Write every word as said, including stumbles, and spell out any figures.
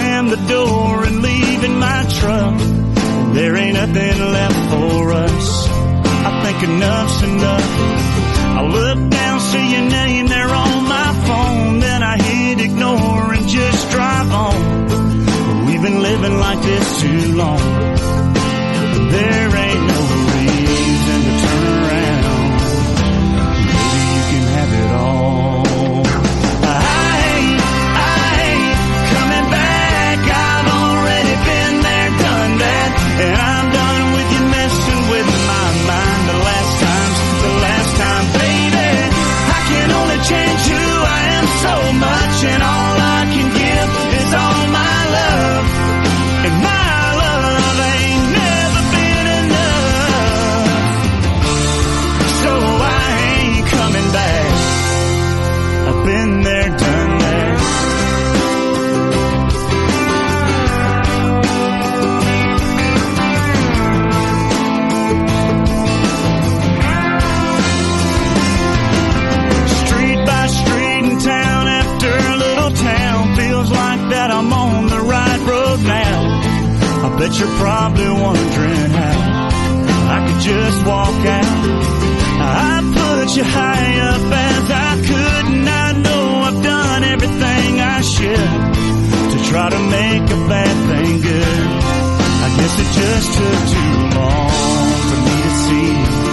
slam the door and leave in my truck. There ain't nothing left for us. I think enough's enough. I look down, see your name there on my phone. Then I hit ignore and just drive on. We've been living like this too long. There ain't no reason to turn around. Maybe you can have it all. I ain't, I ain't coming back. I've already been there, done that. And I'm done with you messing with my mind. The last time's the last time, baby. I can only change who I am so much. And all I can give is all my love. And my love ain't never been enough. So I ain't coming back. I've been there, done that. Street by street in town after little town, feels like that I'm on the right road now. I bet you're probably wondering how I could just walk out. I put you high up as I could, and I know I've done everything I should to try to make a bad thing good. I guess it just took too long for me to see